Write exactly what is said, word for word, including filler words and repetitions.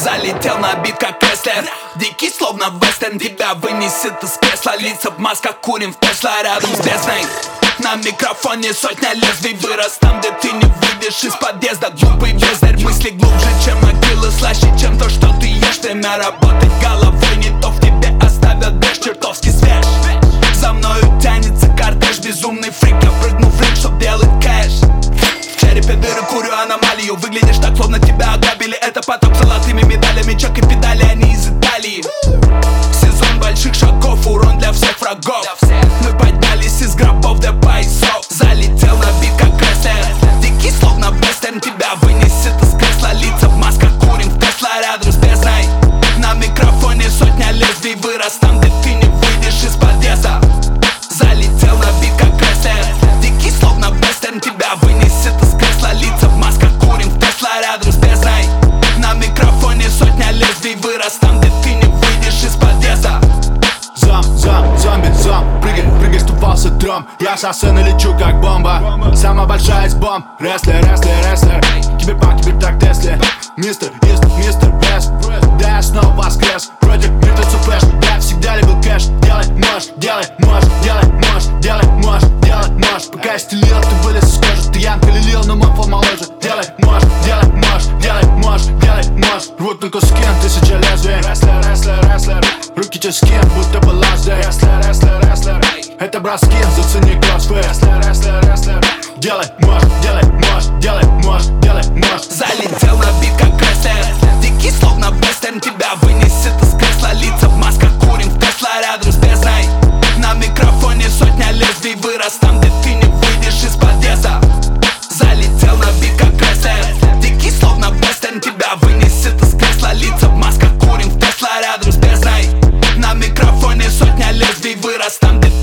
Залетел на бит как рестлер, дикий словно вестерн. Тебя вынесет из кресла, лица в масках, курим в Тесла рядом с бездной. На микрофоне сотня лезвий, вырос там, где ты не выйдешь из подъезда. Глупый бездарь, мысли глубже, чем могилы, слаще, чем то, что ты ешь. Время работать головой, не то в тебе оставят брешь, чертовски свеж. За мною тянется кортеж, безумный фрик, я прыгну в ринг, чтоб делать кэш. В черепе дыры, курю аномалию, выглядишь так, словно тебя ограбили. Это потом золотыми медалями, чек и педали, они из Италии. Сезон больших шагов, урон для всех врагов. Мы поднялись из гробов до поясов. Залетел на бит как рестлер, дикий словно вестерн. Тебя вынесет из кресла, лица в масках, курим в Тесла рядом с бездной. На микрофоне сотня лезвий, вырос там, где ты не выйдешь из подъезда. Залетел на бит как рестлер, дикий словно вестерн. Тебя вынесет из кресла, лица в масках, курим в Тесла рядом с бездной. На микрофоне сотня лезвий, вырос там, где ты не выйдешь из подъезда. Зам, зам, зомби, зам, прыгай, прыгай, ступался дром. Я со сцены лечу как бомба, самая большая из бомб. Рестлер, рестлер, рестлер, киберпанк, кибертак, Тесли. Мистер, мистер, мистер Бест, да я снова воскрес. Против мертвецов флэш, я всегда любил кэш. Делай можешь, делай можешь, делай можешь, делай можешь, делай можешь. Пока я стелил, ты вылез из кожи. Ты Янка лилил, но мой фол моложе. Делай можешь, делай можешь, делай можешь, делай можешь. Рвут на куски, тысяча лезвий. Рестлер, рестлер, рестлер, руки тяжкие, будто бы last day. Рестлер, рестлер, рестлер, это броски, зацени кроссфит. Рестлер, рестлер, рестлер, делай можешь, делай можешь, делай можешь, делай можешь. Залетел на бит как рестлер, дикий словно вестерн. Тебя вынесет из кресла, лица в масках, курим в Тесла рядом с бездной. На микрофоне сотня лезвий, вырос там, где ты не выйдешь из подъезда. Залетел на бит как рестлер, дикий словно вестерн. Тебя вынесет из кресла, лица в масках, курим в Тесла рядом с бездной. На микрофоне сотня лезвий, вырос там, где